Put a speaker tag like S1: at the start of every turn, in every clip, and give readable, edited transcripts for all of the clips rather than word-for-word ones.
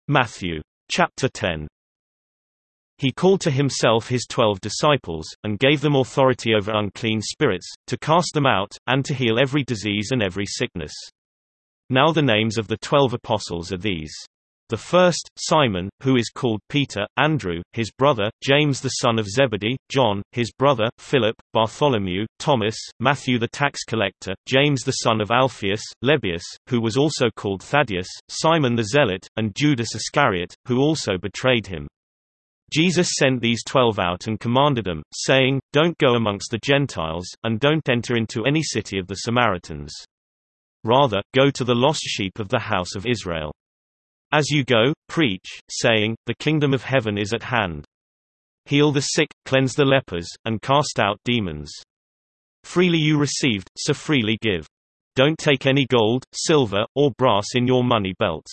S1: Matthew. Chapter 10. He called to himself his 12 disciples, and gave them authority over unclean spirits, to cast them out, and to heal every disease and every sickness. Now the names of the 12 apostles are these. The first, Simon, who is called Peter, Andrew, his brother, James the son of Zebedee, John, his brother, Philip, Bartholomew, Thomas, Matthew the tax collector, James the son of Alphaeus, Lebbaeus, who was also called Thaddeus, Simon the Zealot, and Judas Iscariot, who also betrayed him. Jesus sent these 12 out and commanded them, saying, Don't go amongst the Gentiles, and don't enter into any city of the Samaritans. Rather, go to the lost sheep of the house of Israel. As you go, preach, saying, The kingdom of heaven is at hand. Heal the sick, cleanse the lepers, and cast out demons. Freely you received, so freely give. Don't take any gold, silver, or brass in your money belts.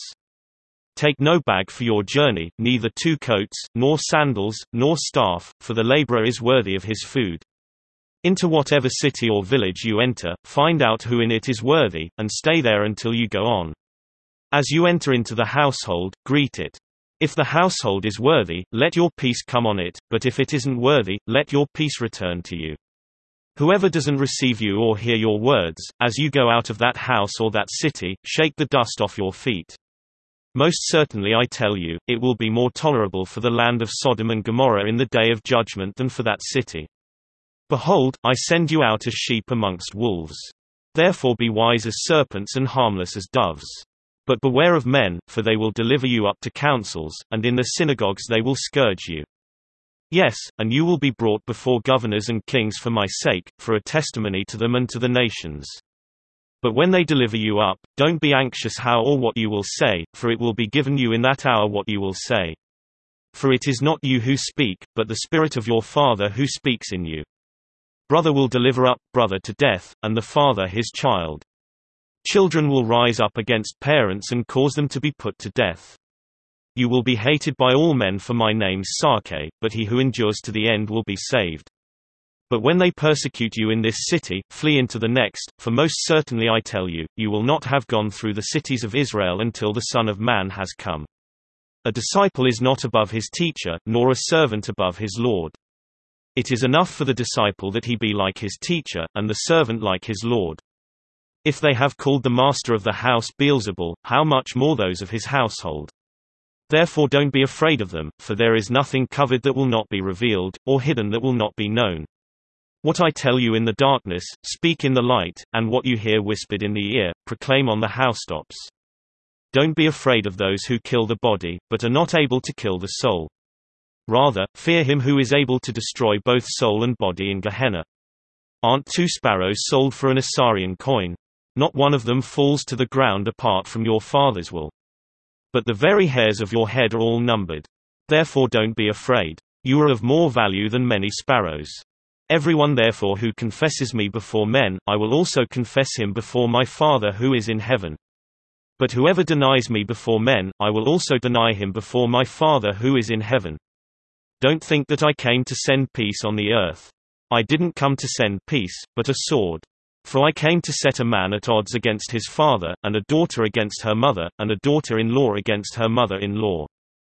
S1: Take no bag for your journey, neither 2 coats, nor sandals, nor staff, for the laborer is worthy of his food. Into whatever city or village you enter, find out who in it is worthy, and stay there until you go on. As you enter into the household, greet it. If the household is worthy, let your peace come on it, but if it isn't worthy, let your peace return to you. Whoever doesn't receive you or hear your words, as you go out of that house or that city, shake the dust off your feet. Most certainly I tell you, it will be more tolerable for the land of Sodom and Gomorrah in the day of judgment than for that city. Behold, I send you out as sheep amongst wolves. Therefore be wise as serpents and harmless as doves. But beware of men, for they will deliver you up to councils, and in the synagogues they will scourge you. Yes, and you will be brought before governors and kings for my sake, for a testimony to them and to the nations. But when they deliver you up, don't be anxious how or what you will say, for it will be given you in that hour what you will say. For it is not you who speak, but the Spirit of your Father who speaks in you. Brother will deliver up brother to death, and the father his child. Children will rise up against parents and cause them to be put to death. You will be hated by all men for my name's sake, but he who endures to the end will be saved. But when they persecute you in this city, flee into the next, for most certainly I tell you, you will not have gone through the cities of Israel until the Son of Man has come. A disciple is not above his teacher, nor a servant above his Lord. It is enough for the disciple that he be like his teacher, and the servant like his Lord. If they have called the master of the house Beelzebul, how much more those of his household? Therefore don't be afraid of them, for there is nothing covered that will not be revealed, or hidden that will not be known. What I tell you in the darkness, speak in the light, and what you hear whispered in the ear, proclaim on the housetops. Don't be afraid of those who kill the body, but are not able to kill the soul. Rather, fear him who is able to destroy both soul and body in Gehenna. Aren't 2 sparrows sold for an Assyrian coin? Not one of them falls to the ground apart from your Father's will. But the very hairs of your head are all numbered. Therefore don't be afraid. You are of more value than many sparrows. Everyone therefore who confesses me before men, I will also confess him before my Father who is in heaven. But whoever denies me before men, I will also deny him before my Father who is in heaven. Don't think that I came to send peace on the earth. I didn't come to send peace, but a sword. For I came to set a man at odds against his father, and a daughter against her mother, and a daughter-in-law against her mother-in-law.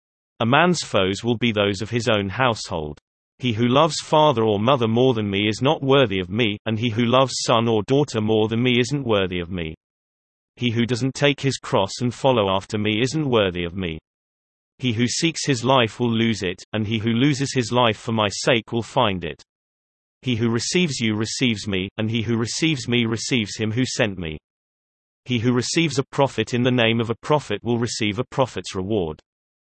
S1: A man's foes will be those of his own household. He who loves father or mother more than me is not worthy of me, and he who loves son or daughter more than me isn't worthy of me. He who doesn't take his cross and follow after me isn't worthy of me. He who seeks his life will lose it, and he who loses his life for my sake will find it. He who receives you receives me, and he who receives me receives him who sent me. He who receives a prophet in the name of a prophet will receive a prophet's reward.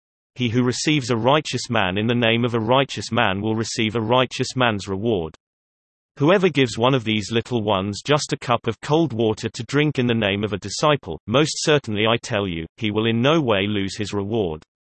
S1: He who receives a righteous man in the name of a righteous man will receive a righteous man's reward. Whoever gives one of these little ones just a cup of cold water to drink in the name of a disciple, most certainly I tell you, he will in no way lose his reward.